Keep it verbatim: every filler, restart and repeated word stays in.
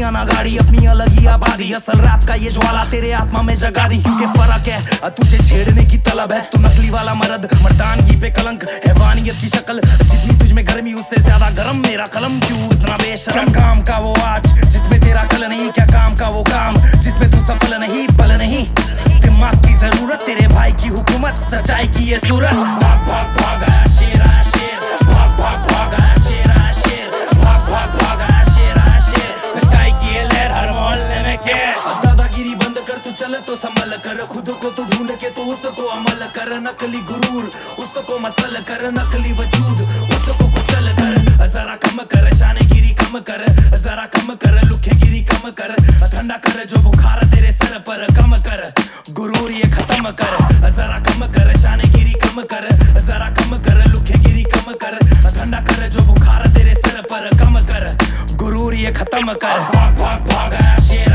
ना गाड़ी, अपनी अलग ही आबादी। असल रात का ये ज्वाला तेरे आत्मा में जगा दी, क्योंकि फर्क है तुझे छेड़ने की तलब है। तू नकली वाला मर्द, मर्दानगी पे कलंक, हैवानियत की शक्ल। जितनी तुझ में गर्मी उससे ज्यादा गर्म मेरा कलम। क्यों इतना बेशरम? काम का वो आज जिसमें तेरा कल नहीं, क्या काम का वो काम जिसमें तू सफल नहीं, पल नहीं। दिमाग की जरूरत, तेरे भाई की हुकूमत, सच्चाई की ये सूरत। भाग भाग भाग आया शेर आया शेर, भाग भाग भाग आया शेर आया शेर, भाग भाग भाग आया शेर आया शेर। सच्चाई की ये लहर हर मोहल्ले में के। दादागिरी बंद कर, तू चल तो संभल कर, खुद को तू ढूंढ के तो उसको अमल कर। नकली गुरूर उसको मसल कर, नकली वजूद उसको कुचल कर। जरा कम कर शानेगिरी कम कर, जरा कम कर लुखेगिरी कम कर। ठंडा कर जो बुखार तेरे सर पर, कम कर गुरूर ये खत्म कर। जरा कम कर शानेगिरी कम कर, जरा कम कर लुखेगिरी कम कर। ठंडा कर जो बुखार तेरे सर पर, कम कर गुरूर ये खत्म कर। भाग भाग भाग आया शेर